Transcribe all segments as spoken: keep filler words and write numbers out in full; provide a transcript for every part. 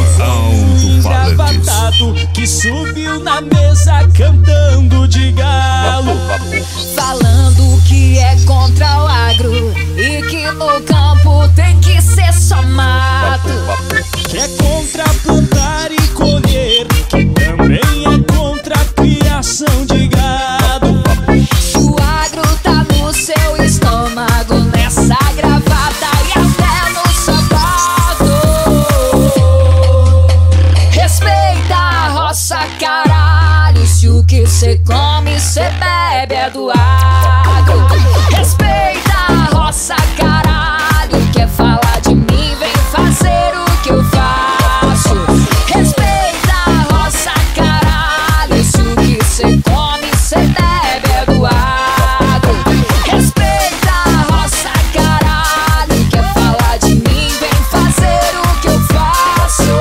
engravatado que subiu na mesa cantando de galo, falando que é contra o agro e que no campo tem que ser só mato, que é contra plantar e colher, que também é contra a criação de gado. O agro tá no seu estômago, nessa gravata e até no sapato. Respeita a roça, caralho, se o que cê come, cê bebe é do agro. Respeita a roça, caralho, quer falar de mim, vem fazer o que eu faço. Respeita a roça, caralho, se o que cê come, cê bebe é do agro. Respeita a roça, caralho, quer falar de mim, vem fazer o que eu faço.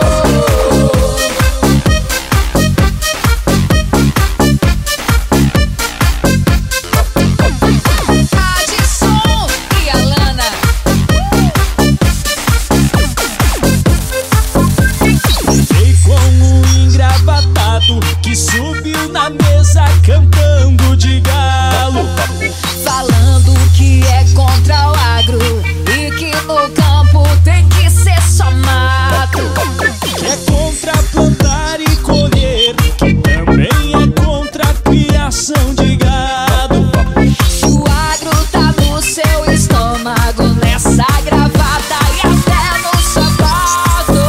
Adson e Alana. E com o engravatado que subiu na mesa cantando de galo, Falando que é contra o agro e que no campo tem que ser só mato. que é contra plantar e colher, que também é contra a criação de gado. O agro tá no seu estômago, nessa gravata e até no sapato.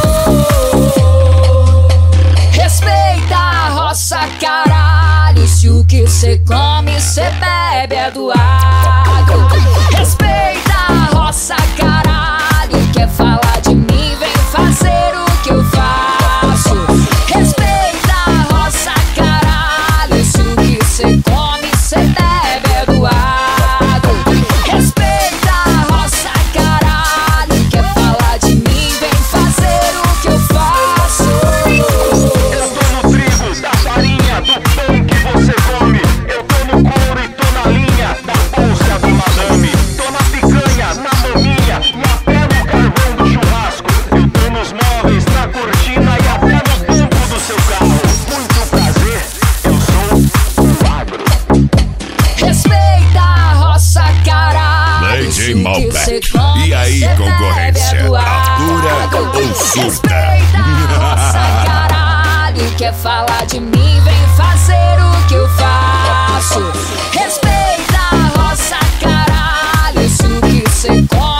Respeita a roça, caralho, se o que cê come, cê bebe é do agro. Respeita a roça, caralho, quer falar de mim, vem fazer o que eu faço. Respeita a roça, caralho, se o que cê come, cê bebe é do agro. Respeita a roça, caralho, quer falar de mim, vem fazer o que eu faço. Eu tô no trigo, da farinha, do pão que você come. Eu tô no couro e tô na linha da bolsa do madame. Tô na picanha, na maminha e até no carvão do churrasco. Eu tô nos móveis, na cortina e até no banco do seu carro. Muito prazer, eu sou o agro. Respeita a roça, caralho, Lady se o que Malbec. cê come, E aí, cê concorrência? bebe é do Captura agro. ou surta? Respeita a roça, caralho, quer falar de mim, vem fazer o que eu faço. Respeita a roça, caralho, se o que cê come,